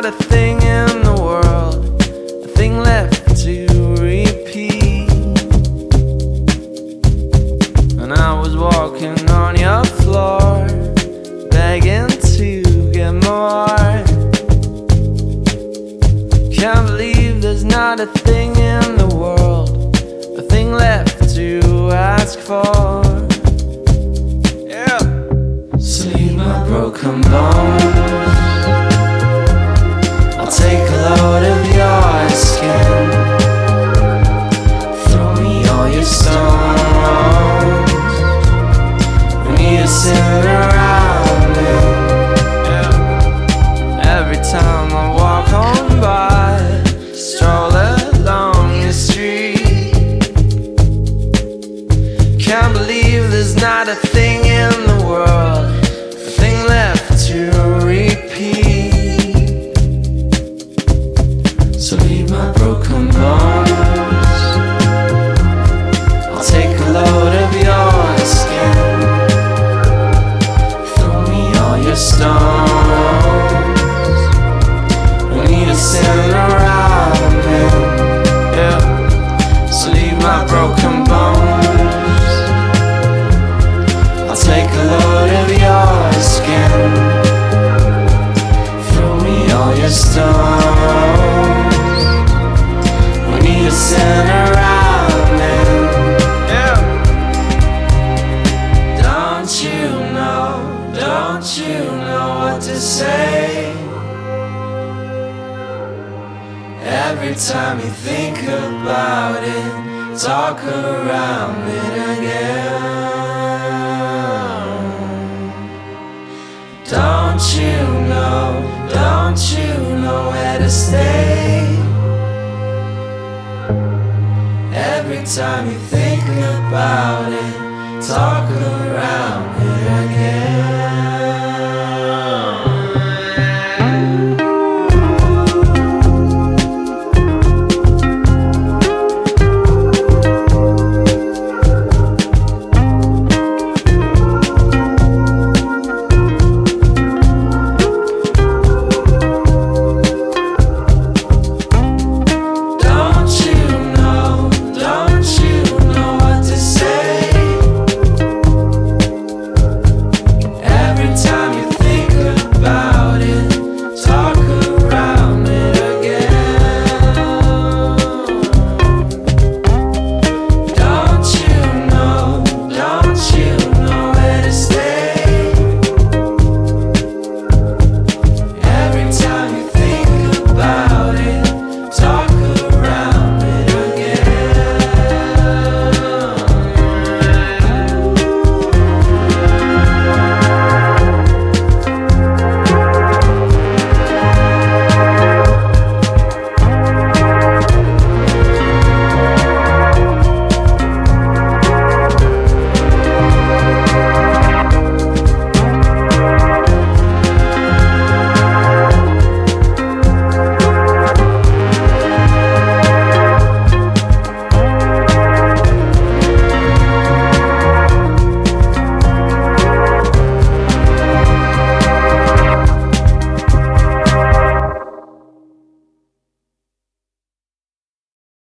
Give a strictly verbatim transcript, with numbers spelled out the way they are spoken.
a thing in the world, a thing left to repeat. And I was walking on your floor, begging to get more. Can't believe there's not a thing in the world, a thing left to ask for. Yeah. So leave my broken bones, I'll take a load of your skin. Throw me all your stones, we need to sit around it. Yeah. Every time I walk on by, stroll along the street, can't believe there's not a thing in the world, a thing left to repeat. So leave my broken bones, I'll take a load of your skin. Throw me all your stones, we need to sit around it. Yeah. So leave my broken bones, I'll take a load of your skin. Throw me all your stones, we need to sit around it. Yeah. Don't you know, don't you know what to say? Every time you think about it, talk around it again. Don't you know, don't you know where to stay? Every time you think about it, talk around it again.